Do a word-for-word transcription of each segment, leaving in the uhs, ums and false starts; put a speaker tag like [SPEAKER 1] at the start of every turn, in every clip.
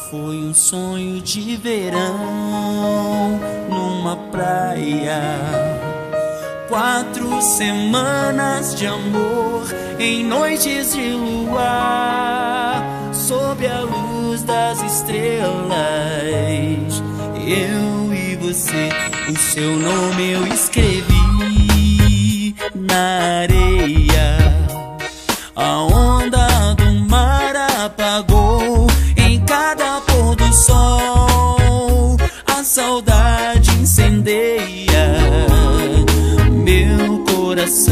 [SPEAKER 1] Foi um sonho de verão numa praia. Quatro semanas de amor em noites de luar, sob a luz das estrelas. Eu e você, o seu nome eu escrevi na areia. A onda do mar apagou em cada pôr do sol. A saudade incendeia meu coração.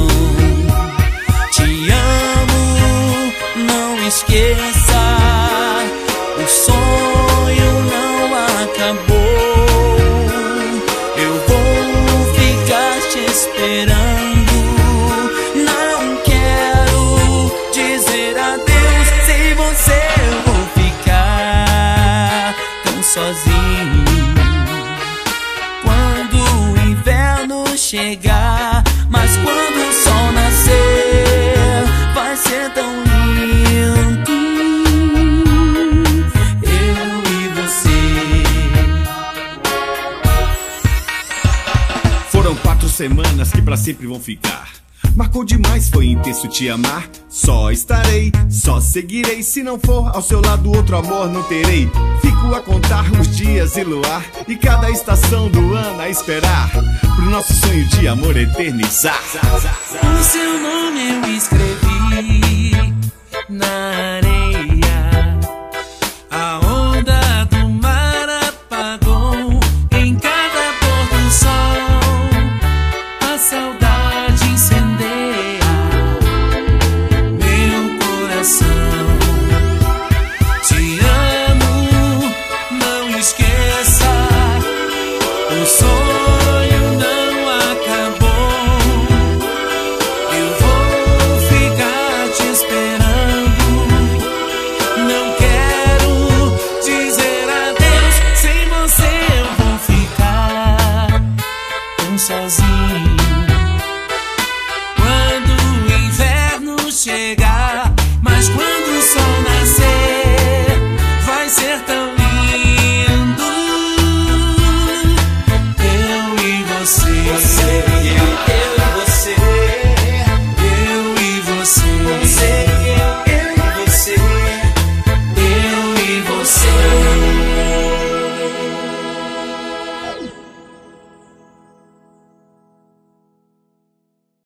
[SPEAKER 1] Te amo, não esqueça, o sonho não acabou. Eu vou ficar te esperando. Não quero dizer adeus, sem você eu vou ficar tão sozinho. Quando o inverno chegar, mas quando o sol nascer, vai ser tão lindo, eu e você.
[SPEAKER 2] Foram quatro semanas que pra sempre vão ficar. Marcou demais, foi intenso te amar. Só estarei, só seguirei. Se não for ao seu lado, outro amor não terei. Fico a contar os dias e luar, e cada estação do ano a esperar, pro nosso sonho de amor eternizar.
[SPEAKER 1] O seu nome eu escrevi na areia. A onda do mar apagou em cada pôr do sol. A saudade incendeia meu coração. Te amo, não esqueça, o sonho não acabou. Eu vou ficar te esperando. Não quero dizer adeus, sem você eu vou ficar tão sozinho. Quando o inverno chegar,